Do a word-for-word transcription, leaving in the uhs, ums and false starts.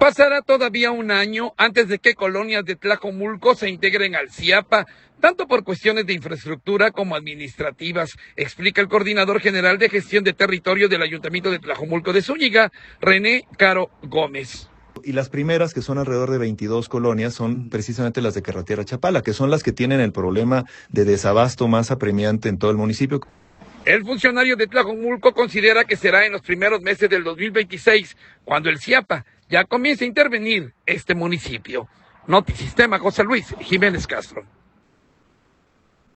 Pasará todavía un año antes de que colonias de Tlajomulco se integren al CIAPA, tanto por cuestiones de infraestructura como administrativas, explica el coordinador general de gestión de territorio del Ayuntamiento de Tlajomulco de Zúñiga, René Caro Gómez. Y las primeras, que son alrededor de veintidós colonias, son precisamente las de Carretera Chapala, que son las que tienen el problema de desabasto más apremiante en todo el municipio. El funcionario de Tlajomulco considera que será en los primeros meses del dos mil veintiséis, cuando el CIAPA ya comience a intervenir este municipio. Notisistema, José Luis Jiménez Castro.